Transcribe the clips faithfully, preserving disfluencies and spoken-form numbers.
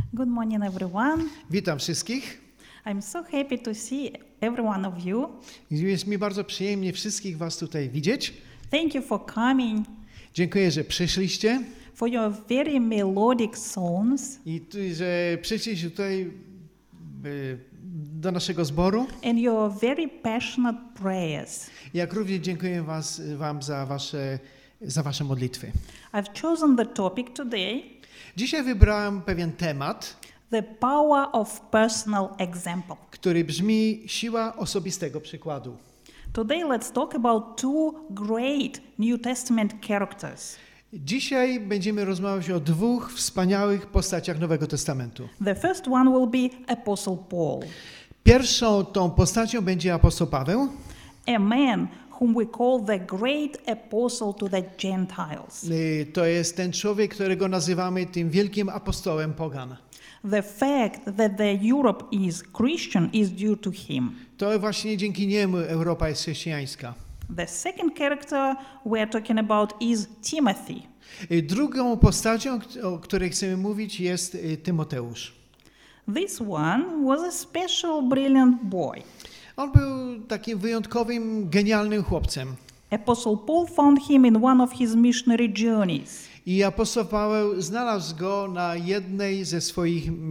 Good morning, everyone. Witam wszystkich. I'm so happy to see every one of you. Jest mi bardzo przyjemnie wszystkich was tutaj widzieć. Thank you for coming, Dziękuję, że przyszliście for your very melodic songs i tu- że przyszliście tutaj e, do naszego zboru. and your very passionate prayers. Jak również dziękuję was, wam za wasze, za wasze modlitwy. I've chosen the topic today, Dzisiaj wybrałem pewien temat, the power of personal example. który brzmi siła osobistego przykładu. Today let's talk about two great New Testament characters. Dzisiaj będziemy rozmawiać o dwóch wspaniałych postaciach Nowego Testamentu. The first one will be Apostle Paul, Pierwszą tą postacią będzie apostoł Paweł. a man whom we call the great apostle to the Gentiles. Y, To jest ten człowiek, którego nazywamy tym wielkim apostołem pogan. The fact that the Europe is Christian is due to him. To właśnie dzięki niemu Europa jest chrześcijańska. The second character we are talking about is Timothy. Y, Drugą postacią, k- o której chcemy mówić, jest y, Tymoteusz. This one was a special brilliant boy. On był takim wyjątkowym, genialnym chłopcem. Apostle Paul found him in one of his missionary journeys. I apostoł Paweł znalazł go na jednej ze swoich y,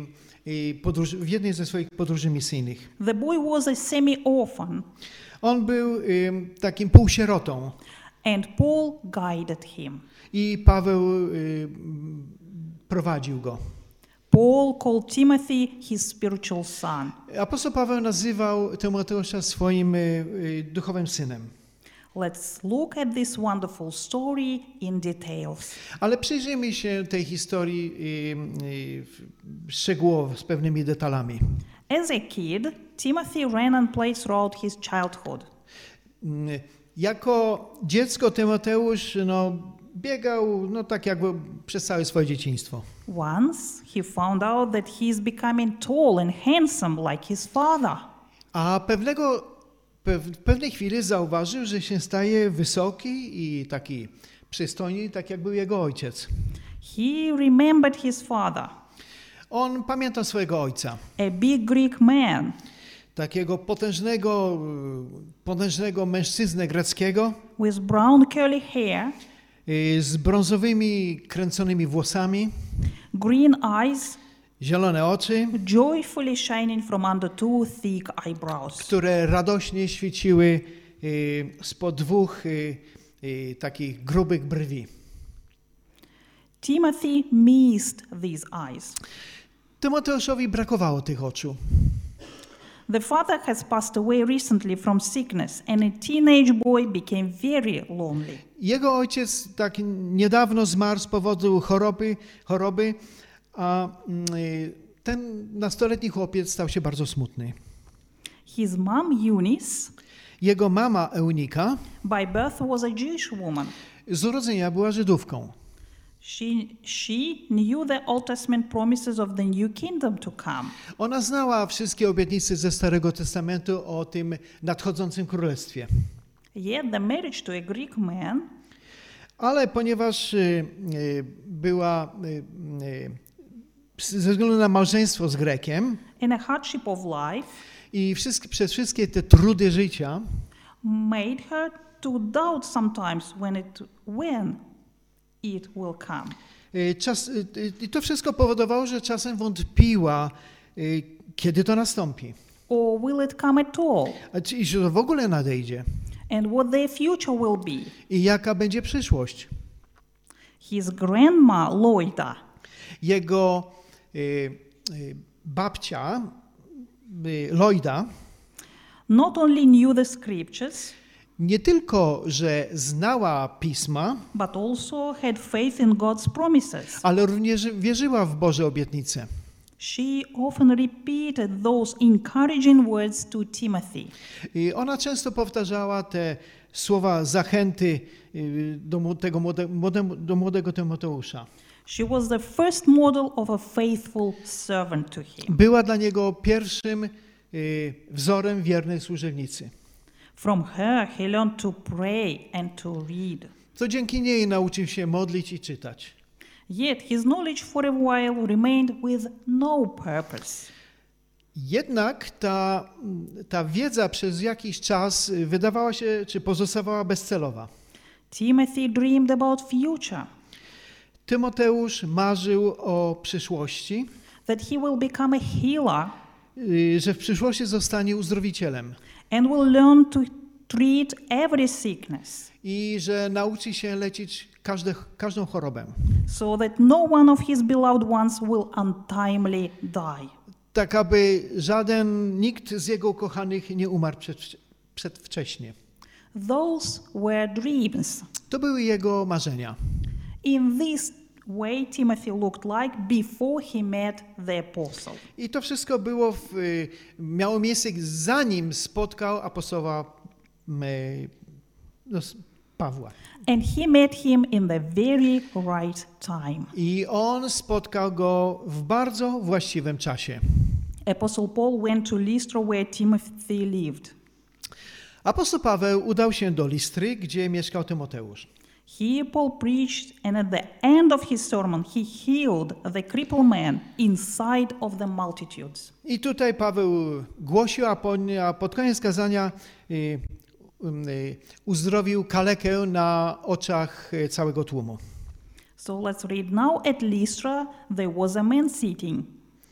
y, podróży, w jednej ze swoich podróży misyjnych. The boy was a semi-orphan, On był y, takim półsierotą and Paul guided him. i Paweł y, prowadził go. Paul called Timothy his spiritual son. Apostoł Paweł nazywał Tymoteusza swoim y, y, duchowym synem. Let's look at this wonderful story in details. Ale przyjrzyjmy się tej historii y, y, szczegółowo, z pewnymi detalami. As a kid, Timothy ran and played throughout his childhood. Y, Jako dziecko Tymoteusz no, biegał no, tak jakby przez całe swoje dzieciństwo. Once, he found out that he is becoming tall and handsome like his father. A pewnego, pe, w pewnej chwili zauważył, że się staje wysoki i taki przystojny, tak jak był jego ojciec. He remembered his father, On pamiętał swojego ojca. a big Greek man Takiego potężnego, y, potężnego mężczyznę greckiego with brown curly hair, y, z brązowymi, kręconymi włosami, green eyes, zielone oczy, joyfully shining from under two thick eyebrows. które radośnie świeciły y, spod dwóch y, y, takich grubych brwi. Timothy missed these eyes. Tymoteuszowi brakowało tych oczu. The father has passed away recently from sickness, and a teenage boy became very lonely. Jego ojciec tak niedawno zmarł z powodu choroby, choroby a mm, y, ten nastoletni chłopiec stał się bardzo smutny. His mom, Eunice, Jego mama Eunika by birth was a Jewish woman. z urodzenia była Żydówką. She, she knew the Old Testament promises of the new kingdom to come. Ona znała wszystkie obietnice ze Starego Testamentu o tym nadchodzącym królestwie. Yet the marriage to a Greek man Ale ponieważ y, y, była y, y, ze względu na małżeństwo z Grekiem and a hardship of life i wszystkie, przez wszystkie te trudy życia made her to doubt sometimes when it when it will come. y, czas, y, y, to wszystko powodowało, że czasem wątpiła, y, kiedy to nastąpi. Or will it come at all? A czy i że to w ogóle nadejdzie And what their future will be. i jaka będzie przyszłość. His grandma, Loida, Jego y, y, babcia y, Loida not only knew the scriptures, nie tylko, że znała pisma, but also had faith in God's promises. ale również wierzyła w Boże obietnice. She often repeated those encouraging words to Timothy. I ona często powtarzała te słowa zachęty y, do, mu- tego młode, młodemu, do młodego Tymoteusza. She was the first model of a faithful servant to him. Była dla niego pierwszym y, wzorem wiernej służebnicy. From her, he learned to pray and to read. To dzięki niej nauczył się modlić i czytać. Yet his knowledge for a while remained with no purpose. Jednak ta, ta wiedza przez jakiś czas wydawała się, czy pozostawała bezcelowa. Timothy dreamed about future, Tymoteusz marzył o przyszłości, that he will become a healer y, że w przyszłości zostanie uzdrowicielem and will learn to treat every sickness, i że nauczy się leczyć każde, każdą chorobę. so that no one of his beloved ones will untimely die. Tak, aby żaden, nikt z jego ukochanych nie umarł przed, przedwcześnie. Those were dreams. To były jego marzenia. In this way, Timothy looked like before he met the apostle. I to wszystko było w, y, miało miejsce, zanim spotkał apostoła y, no, Pawła. And he met him in the very right time. I on spotkał go w bardzo właściwym czasie. Apostle Paul went to Lystra where Timothy lived. Apostoł Paweł udał się do Listry, gdzie mieszkał Tymoteusz. Here Paul preached, and at the end of his sermon he healed the crippled man inside of the multitudes. I tutaj Paweł głosił, a, po, a pod koniec kazania y, y, uzdrowił kalekę na oczach całego tłumu. So let's read now. At Lystra there was a man sitting.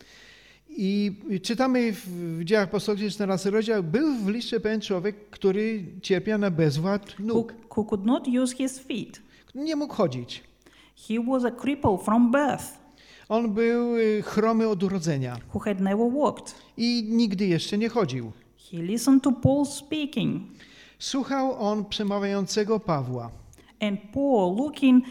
I czytamy w Dziejach Apostolskich czternasty rozdział, był w Listrze pewien człowiek, który cierpiał na bezwład Who, nóg. who could not use his feet. Nie mógł chodzić. He was a cripple from birth, On był y, chromy od urodzenia who had never walked. i nigdy jeszcze nie chodził. He listened to Paul speaking, Słuchał on przemawiającego Pawła. and Paul, looking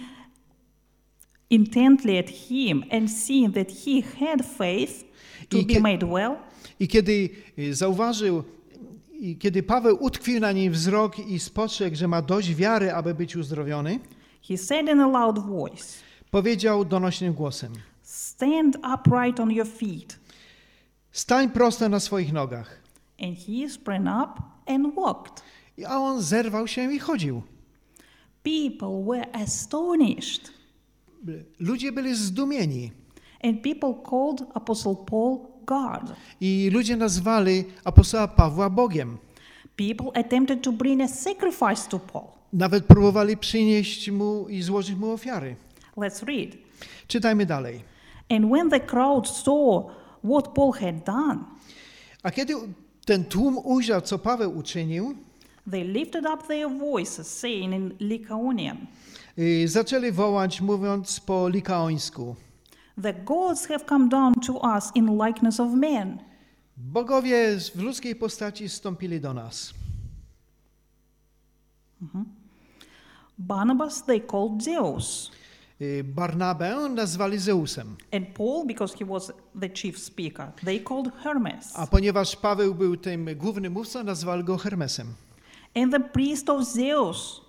intently at him and seeing that he had faith to I be kie- made well, I kiedy y, zauważył, i kiedy Paweł utkwił na nim wzrok i spostrzegł, że ma dość wiary, aby być uzdrowiony, he said in a loud voice, powiedział donośnym głosem: "Stand upright on your feet." stań prosto na swoich nogach. And he sprang up and walked. A on zerwał się i chodził. People were astonished, Ludzie byli zdumieni and people called Apostle Paul God. i ludzie nazwali apostoła Pawła Bogiem. People attempted to bring a sacrifice to Paul. Nawet próbowali przynieść mu i złożyć mu ofiary. Let's read. Czytajmy dalej. And when the crowd saw what Paul had done, A kiedy ten tłum ujrzał, co Paweł uczynił, they lifted up their voices, saying in Lycaonian, y, zaczęli wołać, mówiąc po likaońsku: "The gods have come down to us in likeness of men." bogowie w ludzkiej postaci zstąpili do nas. Barnabas they called Zeus, Y, Barnabę nazwali Zeusem, and Paul, because he was the chief speaker, they called Hermes. a ponieważ Paweł był tym głównym mówcą, nazwali go Hermesem. And the priest of Zeus,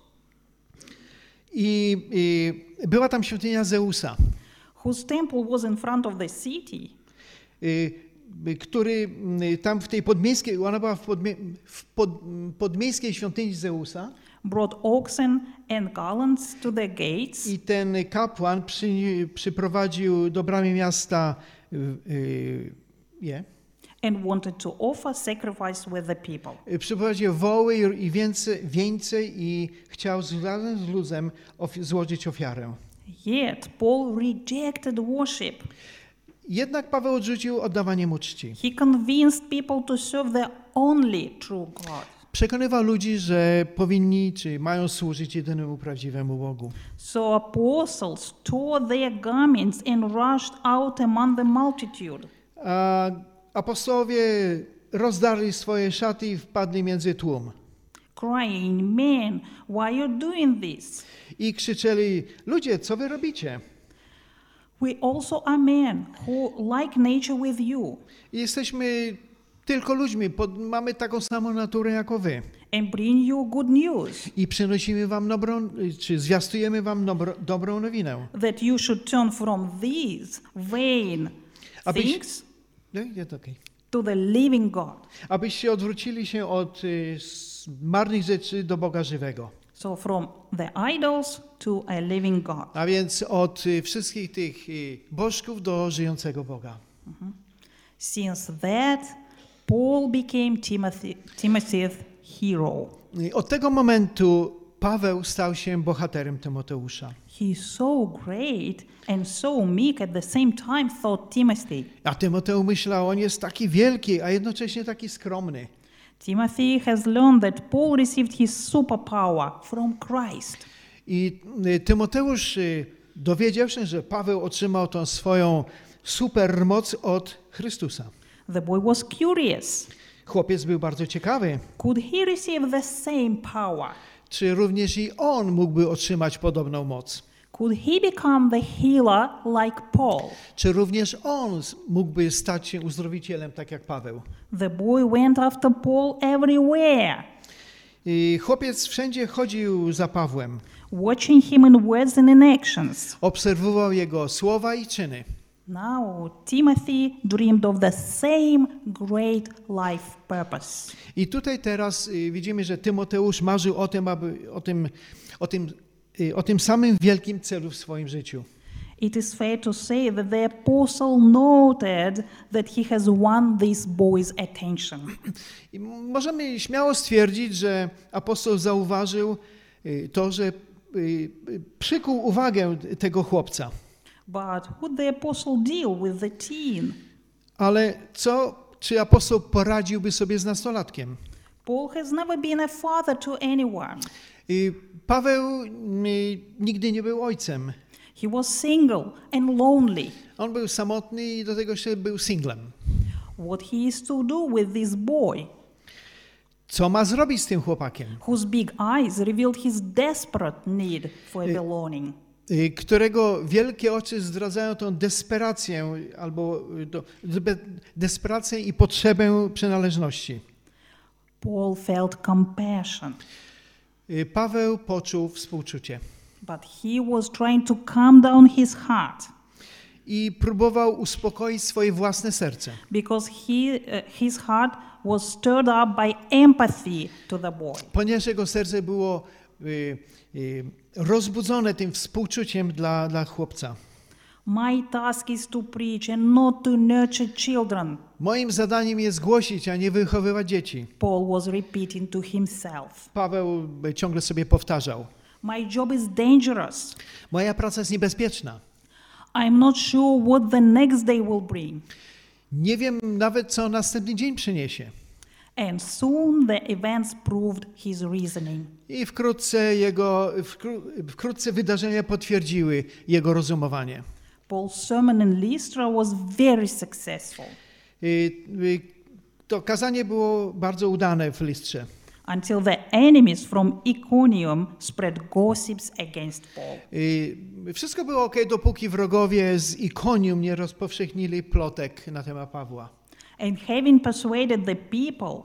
I, I była tam świątynia Zeusa, whose temple was in front of the city, y, y, który y, tam w tej podmiejskiej, ona była w, podmie, w pod, podmiejskiej świątyni Zeusa, brought oxen and garlands to the gates, i ten kapłan przy, przyprowadził do bramy miasta y, y, je, and wanted to offer sacrifice with the people. y, przyprowadził woły i, i więcej, więcej i chciał z, razem z ludem ofi- złożyć ofiarę. Yet Paul rejected worship. Jednak Paweł odrzucił oddawanie mu czci. He convinced people to serve the only true God. Przekonywał ludzi, że powinni czy mają służyć jedynemu prawdziwemu Bogu. So apostles tore their garments and rushed out among the multitude. A apostołowie rozdarli swoje szaty i wpadli między tłum. Crying, "Men, why are you doing this? I krzyczeli: ludzie, co wy robicie? We also are men who like nature with you, Jesteśmy tylko ludźmi, pod, mamy taką samą naturę jako wy. and bring you good news, I przynosimy wam dobrą, czy zwiastujemy wam dobro, dobrą nowinę. that you should turn from these vain Abyś- things No, jest okej. to the living God." Abyście odwrócili się od y, s- marnych rzeczy do Boga żywego. So from the idols to a living God. A więc od y, wszystkich tych y, bożków do żyjącego Boga. Since that, Paul became Timothy, Timothy's hero. Y, Od tego momentu Paweł stał się bohaterem Tymoteusza. He's so great and so meek at the same time, thought Timothy. A Tymoteusz myślał, on jest taki wielki, a jednocześnie taki skromny. Timothy has learned that Paul received his superpower from Christ. I y, Tymoteusz, y, dowiedział się, że Paweł otrzymał tą swoją supermoc od Chrystusa. The boy was curious. Chłopiec był bardzo ciekawy, Could he receive the same power? czy również i on mógłby otrzymać podobną moc. Could he become the healer like Paul? Czy również on s- mógłby stać się uzdrowicielem, tak jak Paweł. The boy went after Paul everywhere, I chłopiec wszędzie chodził za Pawłem, watching him in words and in actions. obserwował jego słowa i czyny. Now Timothy dreamed of the same great life purpose. I tutaj teraz y, widzimy, że Tymoteusz marzył o tym, aby, o tym, o tym, y, o tym samym wielkim celu w swoim życiu. It is fair to say that the apostle noted that he has won this boy's attention. I możemy śmiało stwierdzić, że apostoł zauważył y, to, że y, y, przykuł uwagę tego chłopca. But would the apostle deal with the teen? Ale co, czy apostoł poradziłby sobie z nastolatkiem? Paul has never been a father to anyone. I Paweł y, nigdy nie był ojcem. He was single and lonely. On był samotny i do tego jeszcze był singlem. What he is to do with this boy, Co ma zrobić z tym chłopakiem, whose big eyes revealed his desperate need for a belonging? y, którego wielkie oczy zdradzają tą desperację albo y, to, de- desperację i potrzebę przynależności. Paul felt compassion, Y, Paweł poczuł współczucie but he was trying to calm down his heart i próbował uspokoić swoje własne serce, because he, uh, his heart was stirred up by empathy to the boy. ponieważ jego serce było y, y, rozbudzone tym współczuciem dla, dla chłopca. My task is to preach and not to nurture children, Moim zadaniem jest głosić, a nie wychowywać dzieci. Paul was repeating to himself. Paweł y, ciągle sobie powtarzał. My job is dangerous. Moja praca jest niebezpieczna. I'm not sure what the next day will bring. Nie wiem nawet, co następny dzień przyniesie. And soon the events proved his reasoning. I wkrótce, jego, wkró, wkrótce wydarzenia potwierdziły jego rozumowanie. Paul's sermon in Lystra was very successful Y, y, To kazanie było bardzo udane w Listrze. until the enemies from Iconium spread gossips against Paul. Y, Wszystko było ok, dopóki wrogowie z Ikonium nie rozpowszechnili plotek na temat Pawła. And having persuaded the people,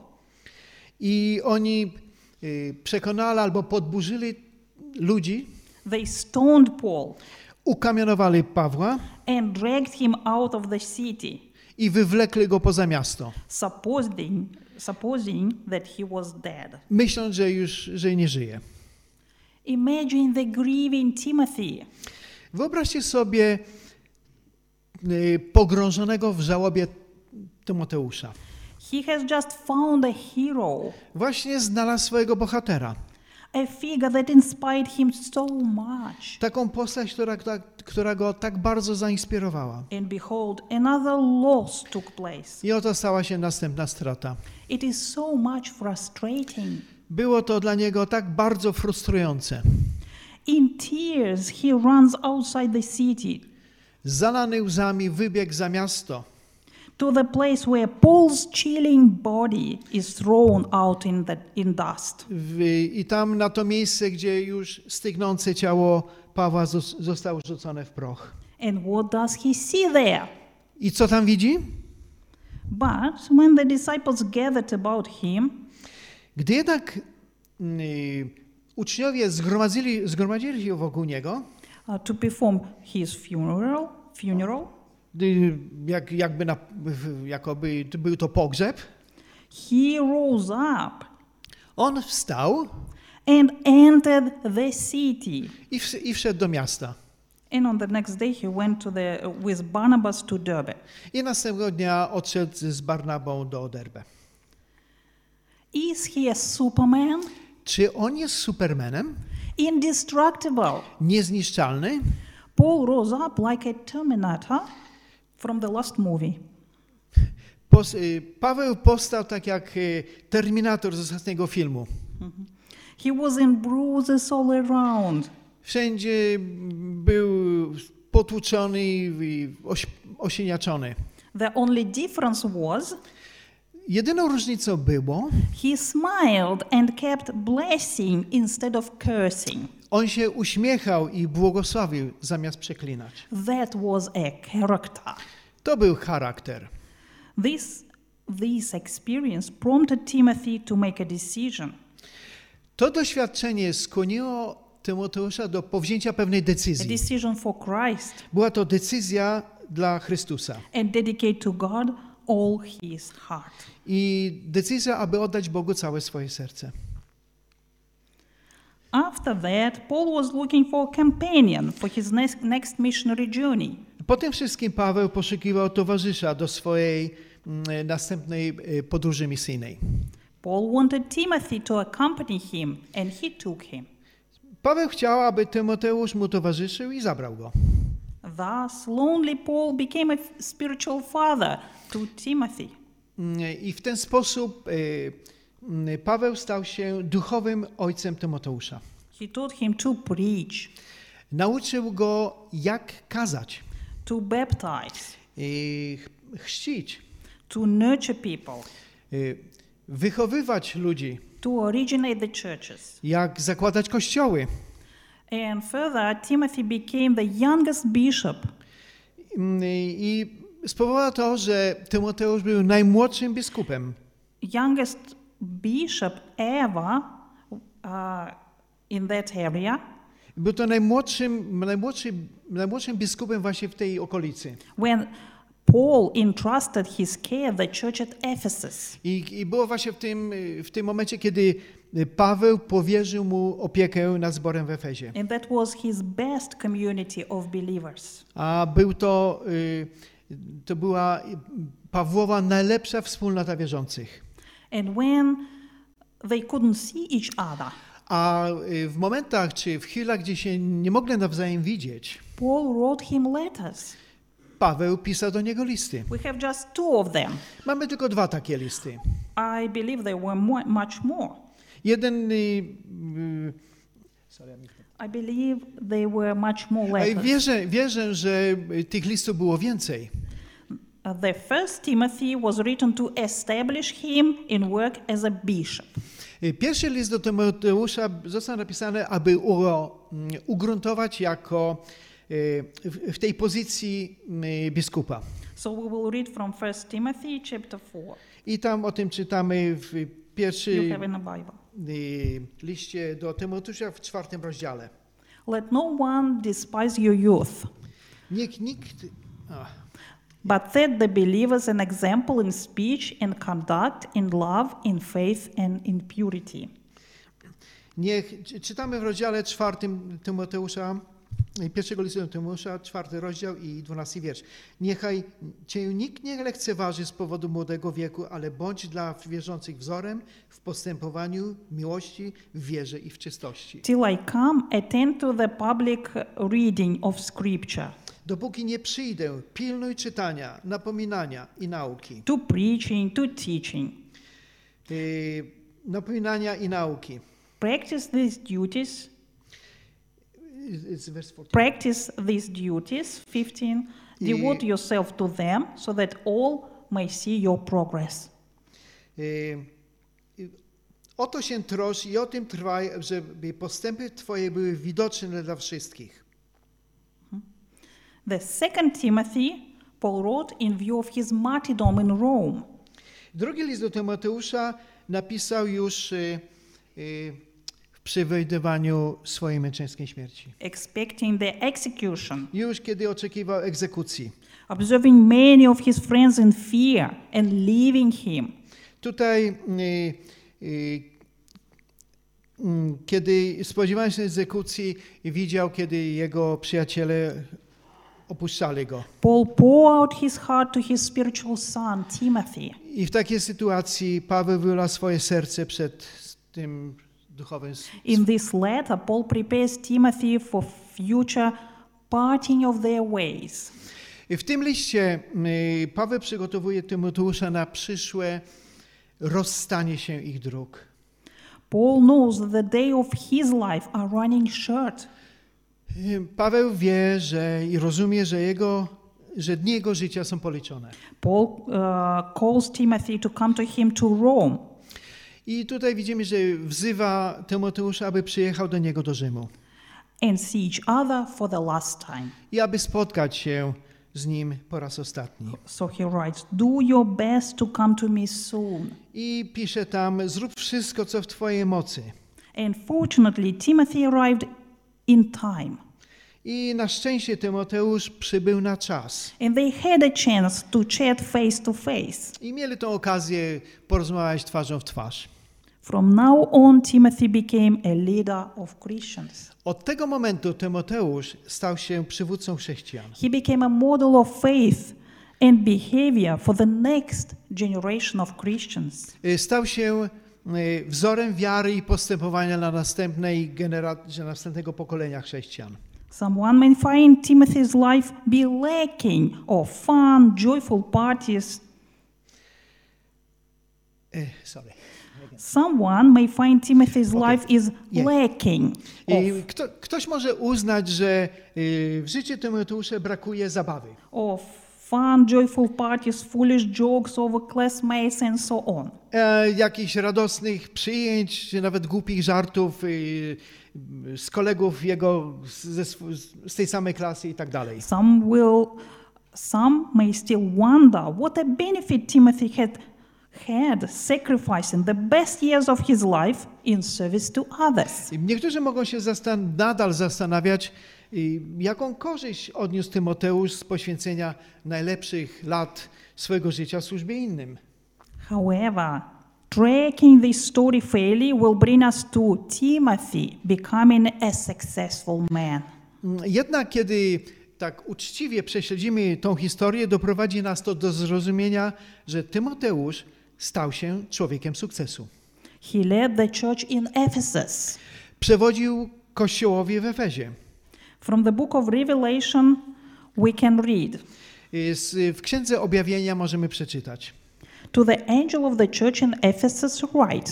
I oni y, przekonali albo podburzyli ludzi, they stoned Paul ukamienowali Pawła and dragged him out of the city, i wywlekli go poza miasto, supposing, supposing that he was dead. myśląc, że już że nie żyje. Imagine the grieving Timothy. Wyobraźcie sobie y, pogrążonego w żałobie Tymoteusza. He has just found a hero, Właśnie znalazł swojego bohatera. a figure that inspired him so much. Taką postać, która, która, która go tak bardzo zainspirowała. And behold, another loss took place. I oto stała się następna strata. It is so much frustrating. Było to dla niego tak bardzo frustrujące. In tears, he runs outside the city Zalany łzami wybiegł za miasto to the place where Paul's chilling body is thrown out in, the, in dust. w, i tam na to miejsce, gdzie już stygnące ciało Pawła zos- zostało rzucone w proch. And what does he see there? I co tam widzi? But when the disciples gathered about him, Gdy jednak y, uczniowie zgromadzili, zgromadzili się wokół niego, uh, to perform his funeral, funeral, y, jak, jakby na, jakoby był to pogrzeb, he rose up on wstał and entered the city. I, w, i wszedł do miasta. And on the next day he went to the, with Barnabas to Derbe. I następnego dnia odszedł z Barnabą do Derbe. Is he a Superman? Czy on jest Supermanem? Indestructible. Niezniszczalny? Paul rose up like a Terminator from the last movie. Pos, Paweł powstał tak jak Terminator z ostatniego filmu. He was in bruises all around. Wszędzie był potłuczony i oś, osieniaczony. The only difference was Jedyną różnicą było, he smiled and kept blessing instead of cursing. on się uśmiechał i błogosławił zamiast przeklinać. That was a character. To był charakter. This, this experience prompted Timothy to make a decision. To doświadczenie skłoniło Tymoteusza do powzięcia pewnej A decyzji. decision for Christ Była to decyzja dla Chrystusa. and dedicate to God all his heart. I decyzja, aby oddać Bogu całe swoje serce. After that, Paul was looking for a companion for his next, next missionary journey. Po tym wszystkim Paweł poszukiwał towarzysza do swojej mm, następnej e, podróży misyjnej. Paul wanted Timothy to accompany him, and he took him. Paweł chciał, aby Tymoteusz mu towarzyszył i zabrał go. Thus, lonely Paul became a spiritual father to Timothy. I w ten sposób e, Paweł stał się duchowym ojcem Tymoteusza. He taught him to preach, Nauczył go, jak kazać, to baptize, i ch- chrzcić, to nurture people, e, wychowywać ludzi, to originate the churches. jak zakładać kościoły. And further, Timothy became the youngest bishop. I spowodowało to, że Tymoteusz był najmłodszym biskupem. Youngest bishop ever uh, in that area. Był to najmłodszym, najmłodszym, najmłodszym biskupem właśnie w tej okolicy. When Paul entrusted his care the church at Ephesus. I, I było właśnie w tym, w tym momencie, kiedy Paweł powierzył mu opiekę nad zborem w Efezie. And that was his best community of believers. A był to, to była Pawłowa najlepsza wspólnota wierzących. And when they couldn't see each other, A w momentach czy w chwilach, gdzie się nie mogli nawzajem widzieć, Paul wrote him letters. Paweł pisał do niego listy. We have just two of them. Mamy tylko dwa takie listy. I believe there were more, much more. Jeden, y, y, I believe there were much more a letters. wierzę, wierzę, że tych listów było więcej. Uh, The first Timothy was written to establish him in work as a bishop. Y, Pierwszy list do Tymoteusza został napisany, aby uro, y, ugruntować jako y, w, w tej pozycji y, biskupa. So we will read from First Timothy chapter four. I tam o tym czytamy w You pierwszym have in the Bible. y, liście do Tymoteusza w czwartym rozdziale. Let no one despise your youth, Niech nikt... A. but set the believers an example in speech and conduct, in love, in faith, and in purity. Niech, czy- czytamy w rozdziale czwartym Tymoteusza, pierwszego listu do Tymoteusza, czwarty rozdział i dwunasty wiersz. Niechaj cię nikt nie lekceważy z powodu młodego wieku, ale bądź dla wierzących wzorem w postępowaniu, miłości, w wierze i w czystości. Till I come, attend to the public reading of Scripture, Dopóki nie przyjdę, pilnuj czytania, napominania i nauki. to preaching, to teaching. Yy, napominania i nauki. Practice these duties. It's verse fourteen. Practice these duties. fifteen. Devote yourself to them, so that all may see your progress. Yy, yy, O to się trosz i o tym trwaj, żeby postępy Twoje były widoczne dla wszystkich. The second Timothy, Paul wrote in view of his martyrdom in Rome. Drugi list do Tymoteusza napisał już y, y, w przewidywaniu swojej męczeńskiej śmierci. Expecting the execution, Już kiedy oczekiwał egzekucji. observing many of his friends in fear and leaving him. Tutaj y, y, kiedy spodziewałem się egzekucji i widział, kiedy jego przyjaciele opuszczali go. Paul poured out his heart to his spiritual son, Timothy. I w takiej sytuacji Paweł wylał swoje serce przed tym duchowym. In this letter, Paul prepares Timothy for future parting of their ways. I w tym liście y, Paweł przygotowuje Tymoteusza na przyszłe rozstanie się ich dróg. Paul knows that the day of his life are running short. Y, Paweł wie, że i rozumie, że jego, że dni jego życia są policzone. Paul uh, calls Timothy to come to him to Rome. I tutaj widzimy, że wzywa Tymoteusza, aby przyjechał do niego do Rzymu. And see each other for the last time. I aby spotkać się z nim po raz ostatni. So he writes, do your best to come to me soon. I pisze tam, zrób wszystko, co w twojej mocy. And fortunately, Timothy arrived in time. I na szczęście Tymoteusz przybył na czas. And they had a chance to chat face to face. I mieli tę okazję porozmawiać twarzą w twarz. From now on, Timothy became a leader of Christians. Od tego momentu Tymoteusz stał się przywódcą chrześcijan. He became a model of faith and behavior for the next generation of Christians. Stał się wzorem wiary i postępowania dla następnej generacji, następnego pokolenia chrześcijan. Someone may find Timothy's life be lacking of fun, joyful parties. Eh, sorry. Someone may find Timothy's Okay. life is Yeah. lacking I of, kto, ktoś może uznać, że y, w życiu Tymoteusza brakuje zabawy. of fun, joyful parties, foolish jokes over classmates, and so on. E, jakichś radosnych przyjęć, czy nawet głupich żartów y, z kolegów jego ze, sw- z tej samej klasy i tak dalej. Some will, some may still wonder what a benefit Timothy had had sacrificing the best years of his life in service to others. I niektórzy mogą się zastan- nadal zastanawiać, y, jaką korzyść odniósł Tymoteusz z poświęcenia najlepszych lat swojego życia w służbie innym. However, tracking this story fairly will bring us to Timothy becoming a successful man. Jednak kiedy tak uczciwie prześledzimy tą historię, doprowadzi nas to do zrozumienia, że Tymoteusz stał się człowiekiem sukcesu. He led the church in Ephesus. Przewodził kościołowi w Efezie. From the book of Revelation, we can read, Z- W Księdze Objawienia możemy przeczytać. to the angel of the church in Ephesus write,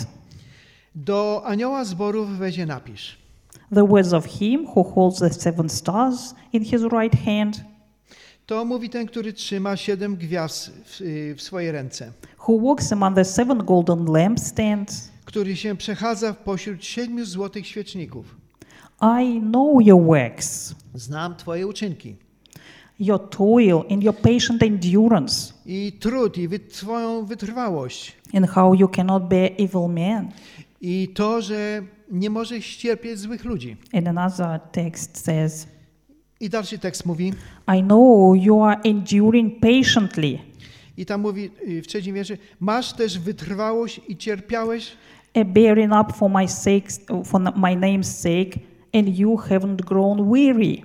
Do anioła zboru w Efezie napisz. the words of him who holds the seven stars in his right hand, To mówi ten, który trzyma siedem gwiazd w, w swojej ręce, who walks among the seven golden lampstands. który się przechadza pośród siedmiu złotych świeczników. I know your works, Znam twoje uczynki your toil and your patient endurance, i trud i wyt- twoją wytrwałość and how you cannot bear evil men. i to, że nie możesz ścierpieć złych ludzi. And another text says, I dalszy tekst mówi, I know you are enduring patiently, i tam mówi y, w trzecim wierszu, masz też wytrwałość i cierpiałeś a bearing up for my sake, for my name's sake, and you haven't grown weary.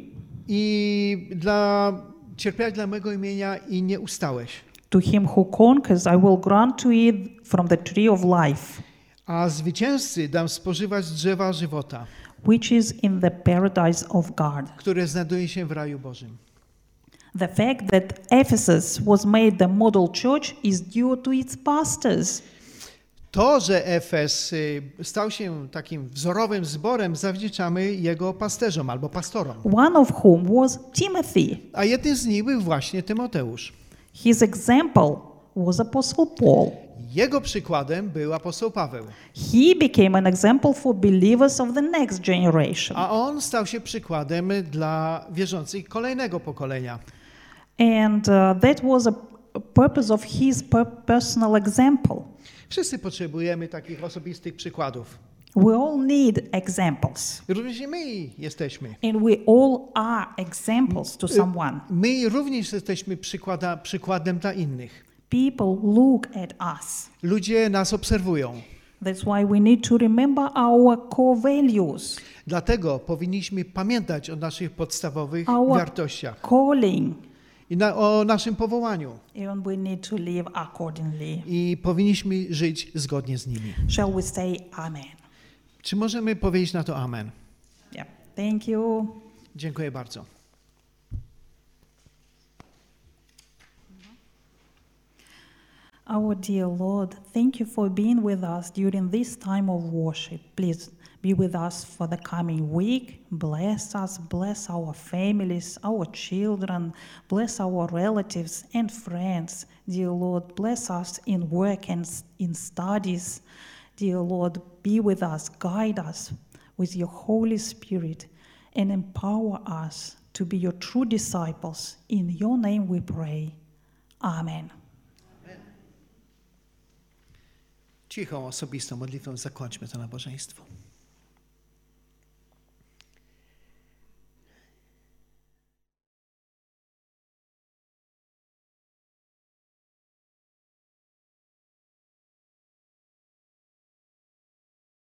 i dla, cierpiałeś dla mego imienia i nie ustałeś. To him who conquers, I will grant to eat from the tree of life, A zwycięzcy dam spożywać z drzewa żywota, which is in the paradise of God. które znajduje się w raju Bożym. The fact that Ephesus was made the model church is due to its pastors. To, że Efes y, stał się takim wzorowym zborem, zawdzięczamy jego pasterzom albo pastorom. One of whom was Timothy. A jednym z nich był właśnie Tymoteusz. His example was Apostle Paul. Jego przykładem był apostoł Paweł, He became an example for believers of the next generation. a on stał się przykładem dla wierzących kolejnego pokolenia. And uh, that was a a purpose of his per- personal example. Wszyscy potrzebujemy takich osobistych przykładów. We all need examples. Również i my jesteśmy. And we all are examples to someone. My również jesteśmy przykłada, przykładem dla innych. People look at us. Ludzie nas obserwują. That's why we need to remember our core values, Dlatego powinniśmy pamiętać o naszych podstawowych Our- wartościach calling, i na, o naszym powołaniu. and we need to live accordingly. I powinniśmy żyć zgodnie z nimi. Shall we say amen? Czy możemy powiedzieć na to amen? Yeah. Thank you. Dziękuję bardzo. Our dear Lord, thank you for being with us during this time of worship. Please be with us for the coming week. Bless us, bless our families, our children, bless our relatives and friends. Dear Lord, bless us in work and s- in studies. Dear Lord, be with us, guide us with your Holy Spirit, and empower us to be your true disciples. In your name we pray. Amen. Cichą, osobistą modlitwą zakończmy to nabożeństwo.